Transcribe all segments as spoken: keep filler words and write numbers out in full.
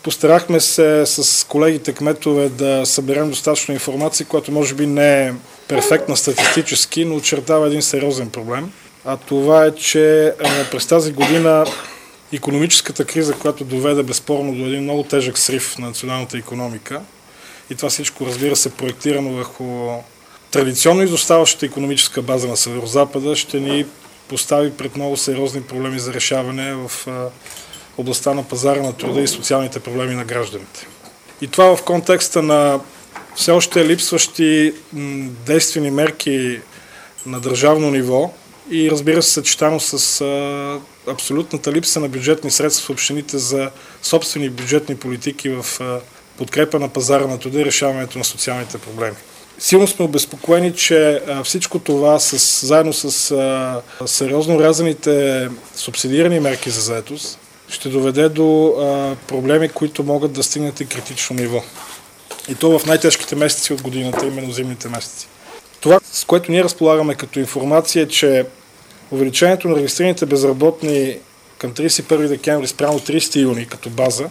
Постарахме се с колегите кметове да съберем достатъчно информация, която може би не е перфектна статистически, но очертава един сериозен проблем. А това е, че през тази година икономическата криза, която доведе безспорно до един много тежък срив на националната икономика, и това всичко, разбира се, проектирано върху традиционно изоставащата икономическа база на Северозапада, ще ни постави пред много сериозни проблеми за решаване в областта на пазара на труда и социалните проблеми на гражданите. И това в контекста на все още липсващи действени мерки на държавно ниво и, разбира се, съчетано с а, абсолютната липса на бюджетни средства в общините за собствени бюджетни политики в а, подкрепа на пазара на труда и решаването на социалните проблеми. Силно сме обезпокоени, че а, всичко това с, заедно с а, сериозно рязаните субсидирани мерки за заетост ще доведе до а, проблеми, които могат да стигнат и критично ниво. И то в най-тежките месеци от годината, именно зимните месеци. Това, с което ние разполагаме като информация, е, че увеличението на регистрираните безработни към тридесет и първи декември спрямо тридесети юни като база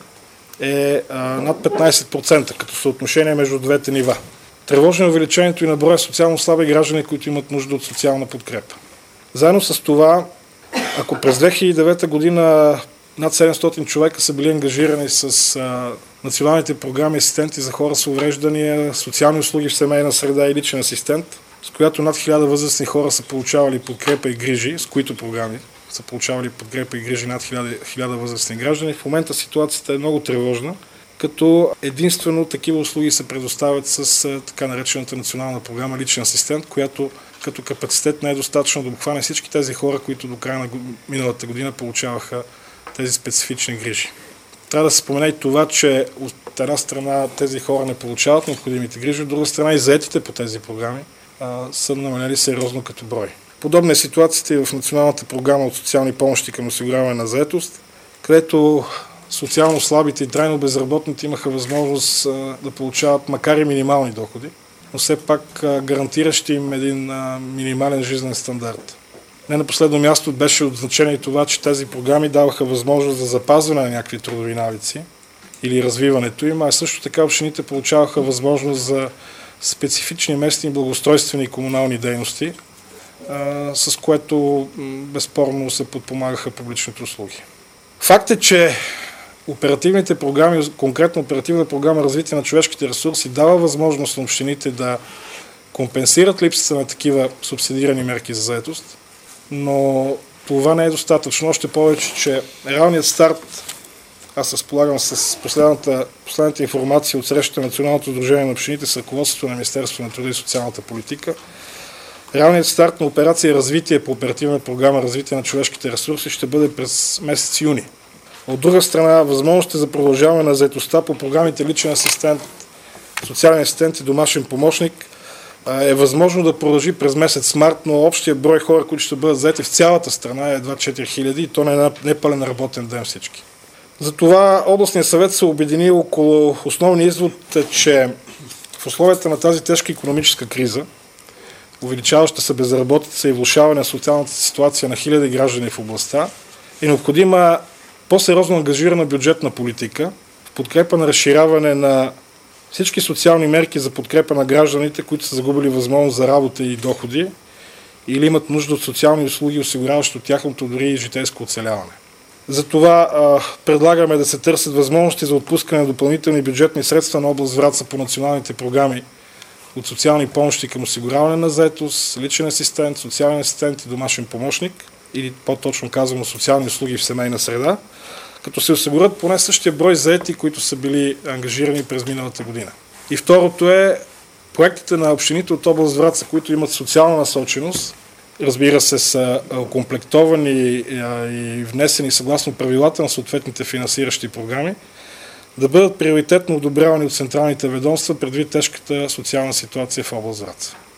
е а, над петнайсет процента като съотношение между двете нива. Тревожно е увеличението и на броя социално слаби граждани, които имат нужда от социална подкрепа. Заедно с това, ако през две хиляди и девета година над седемстотин човека са били ангажирани с а, националните програми асистенти за хора с увреждания, социални услуги в семейна среда и личен асистент, с която над хиляда възрастни хора са получавали подкрепа и грижи, с които програми са получавали подкрепа и грижи над хиляда възрастни граждани. В момента ситуацията е много тревожна, като единствено такива услуги се предоставят с а, така наречената национална програма личен асистент, която като капацитет не е достатъчно да обхване всички тези хора, които до края на миналата година получаваха тези специфични грижи. Трябва да се спомене и това, че от една страна тези хора не получават необходимите грижи, от друга страна и заетите по тези програми а, са намалели сериозно като брой. Подобна е ситуацията и в Националната програма от социални помощи към осигуряване на заетост, където социално слабите и трайно безработните имаха възможност а, да получават макар и минимални доходи, но все пак а, гарантиращи им един а, минимален жизнен стандарт. Не на последно място беше от значение това, че тези програми даваха възможност за запазване на някакви трудови навици или развиването им, а също така общините получаваха възможност за специфични местни благоустройствени и комунални дейности, а, с което безспорно се подпомагаха публичните услуги. Факт е, че оперативните програми, конкретно оперативна програма развитие на човешките ресурси, дава възможност на общините да компенсират липсата на такива субсидирани мерки за заетост, но това не е достатъчно. Още повече, че реалният старт, аз разполагам с последната, последната информация от срещата на Националното сдружение на общините с ръководството на Министерството на труда и социалната политика, реалният старт на операция развитие по оперативна програма развитие на човешките ресурси ще бъде през месец юни. От друга страна, възможностите за продължаване на заетостта по програмите личен асистент, социален асистент и домашен помощник е възможно да продължи през месец март, но общия брой хора, които ще бъдат заети в цялата страна е едва четири хиляди и то не е непълен работен ден всички. Затова областният съвет се обедини около основния извод, че в условията на тази тежка икономическа криза, увеличаваща се безработица и влошаване на социалната ситуация на хиляди граждани в областта, е необходима по-сериозно ангажирана бюджетна политика в подкрепа на разширяване на всички социални мерки за подкрепа на гражданите, които са загубили възможност за работа и доходи или имат нужда от социални услуги, осигуряващи от тяхното дори и житейско оцеляване. Затова а, предлагаме да се търсят възможности за отпускане на допълнителни бюджетни средства на област Враца по националните програми от социални помощи към осигуряване на заетост, личен асистент, социален асистент и домашен помощник, или по-точно казано социални услуги в семейна среда, като се осигурят поне същия брой заети, които са били ангажирани през миналата година. И второто е проектите на общините от област Враца, които имат социална насоченост, разбира се, са окомплектовани и внесени съгласно правилата на съответните финансиращи програми, да бъдат приоритетно одобрявани от централните ведомства предвид тежката социална ситуация в област Враца.